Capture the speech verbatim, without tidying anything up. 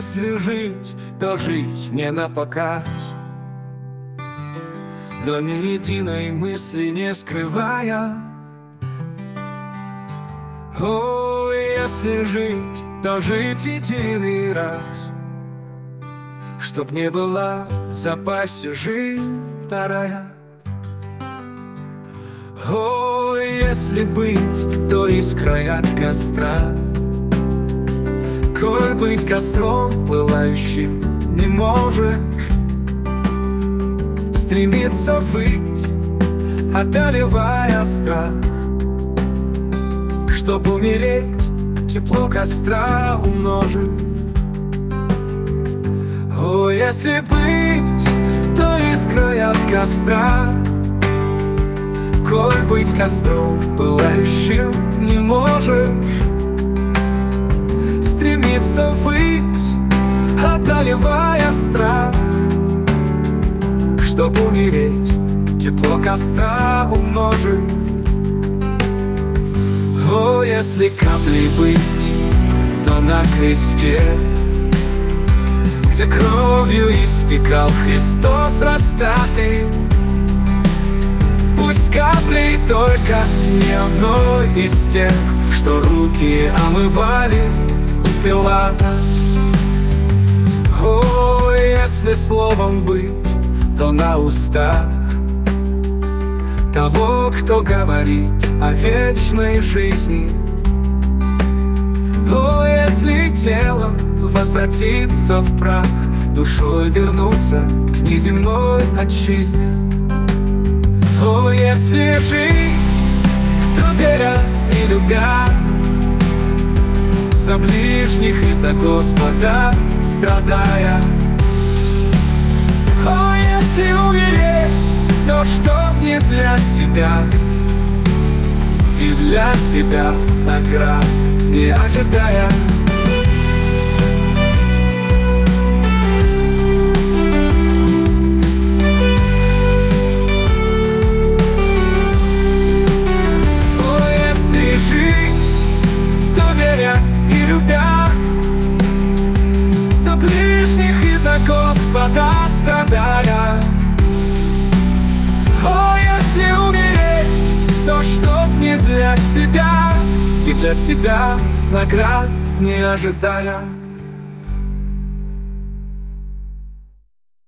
если жить, то жить не напоказ, но ни единой мысли не скрывая. О, если жить, то жить единый раз, чтоб не была в запасе жизнь вторая. О, если быть, то искра от костра, коль быть костром пылающим не можешь, стремиться ввысь, одолевая страх, чтоб умереть, тепло костра умножив. О, если быть, то искрой от костра, коль быть костром пылающим не можешь, стремиться ввысь, одолевая страх, чтоб умереть, тепло костра умножив. О, если каплей быть, то на кресте, где кровью истекал Христос распятый, пусть каплей только не одной из тех, что руки омывали у Пилата. О, если словом быть, то на устах того, кто говорит о вечной жизни. О, если телом возвратиться в прах, душой вернуться к неземной отчизне. О, если жить, то веря и любя, за ближних и за Господа страдая. О, если умереть, то чтоб не для себя, и для себя наград не ожидая. О, если жить, то веря и любя, за ближних и за Господа страдая. О, если умереть, то чтоб не для себя, и для себя наград не ожидая.